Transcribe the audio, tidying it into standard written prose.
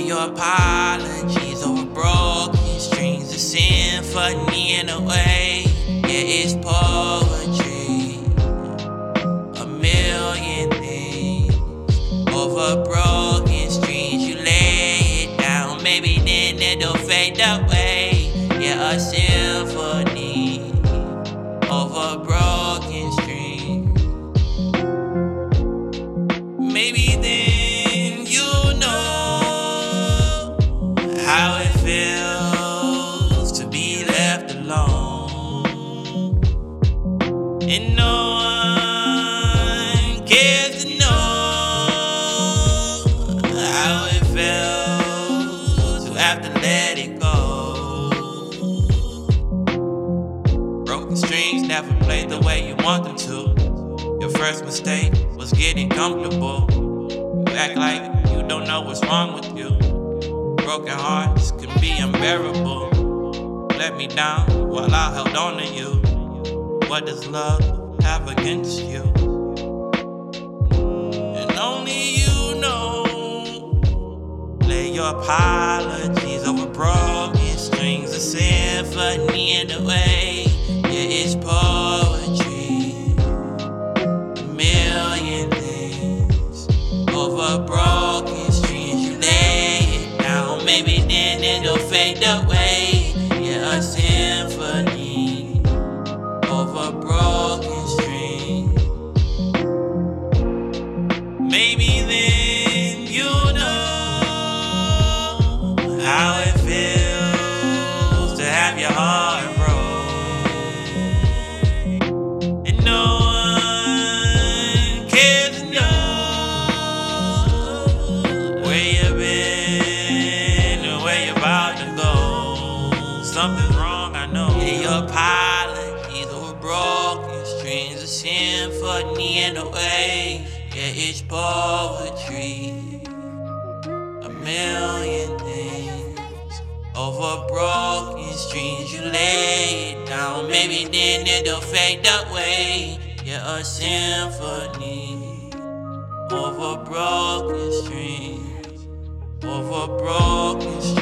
your apologies over broken strings, a symphony in a way. Yeah, it's poetry, a million things over broken strings. You lay it down, maybe then it'll fade away. Yeah, a symphony over broken strings. Maybe then you'll know how it feels to be left alone, and no one cares to know how it feels to have to let it go. Broken strings never played the way you want them to. Your first mistake was getting comfortable. You act like you don't know what's wrong with you. Broken hearts can be unbearable. Let me down while I held on to you. What does love have against you? And only you know. Lay your apologies over broken strings, a symphony in the way. Yeah, it's poetry, a million things over broken strings. You lay it down, maybe then it'll fade away. Yeah, a symphony over broken strings. Maybe then you'll know how it feels to have your heart broke. And no one cares to know where you've been or where you're about to go. Something's wrong, I know. Yeah, your apologies over broken strings, a symphony in a way. Yeah, it's poetry, a million things over broken strings. You lay it down, maybe then it'll fade away. Yeah, a symphony over broken strings, over broken strings.